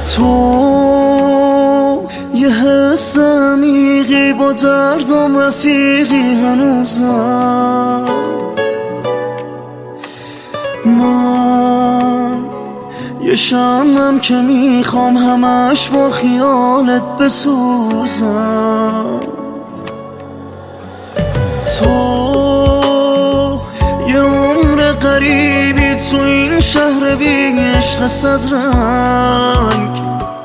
تو یه حس عمیقی با دردم رفیقی هنوزم. من یه شمعم که میخوام همش با خیالت بسوزم. تو یه عمر غریبی تو این شهر بی عشق صد رنگ.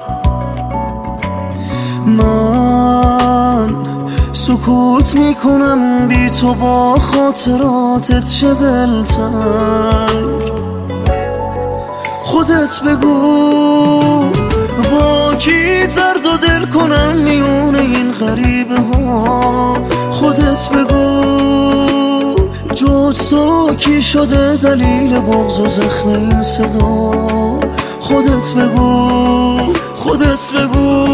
من سکوت میکنم بی تو با خاطراتت چه دلتنگ. خودت بگو با کی درد و دل کنم میونه این غریبه ها. خودت بگو جز تو کی شده دلیل بغض و زخم این صدا. خودت بگو، خودت بگو،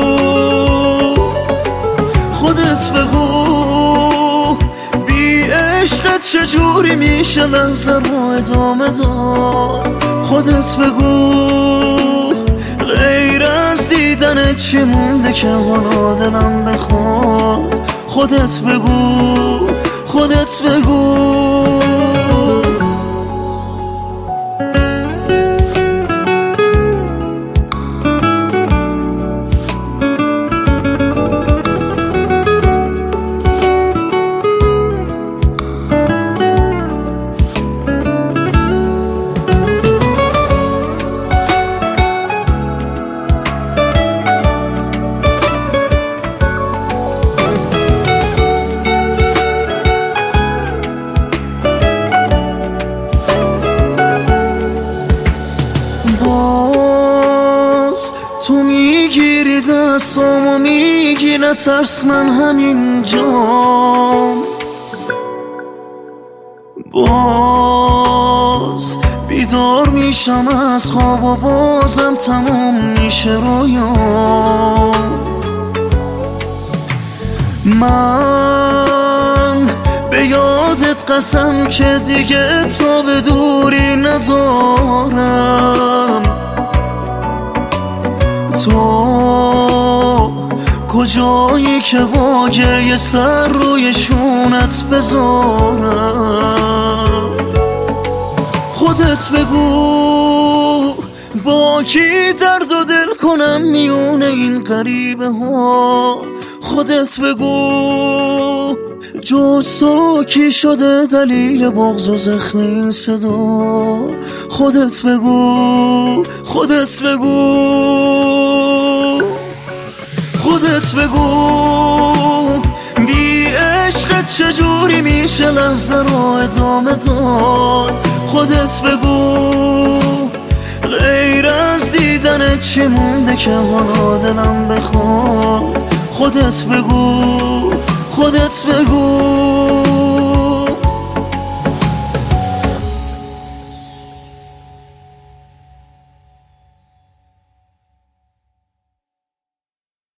خودت بگو بی عشقت چجوری میشه لحظه رو ادامه داد. خودت بگو غیر از دیدنت چی مونده که حالا دلم بخواد. خودت بگو، خودت بگو. تو میگیری دستامو میگی نترس من همینجام. باز بیدار میشم از خواب و بازم تموم میشه رویام. من به یادت قسم که دیگه تو به دوری ندارم. تو کجایی که با گریه سر روی شونت بذارم. خودت بگو با کی درد و دل کنم میونه این غریبه ها. خودت بگو جز تو کی شده دلیل بغض و زخم این صدا. خودت بگو، خودت بگو، خودت بگو بی عشقت چجوری میشه لحظه رو ادامه داد. خودت بگو غیر از دیدنت چی مونده که حالا دلم بخواد. خودت بگو، خودت بگو.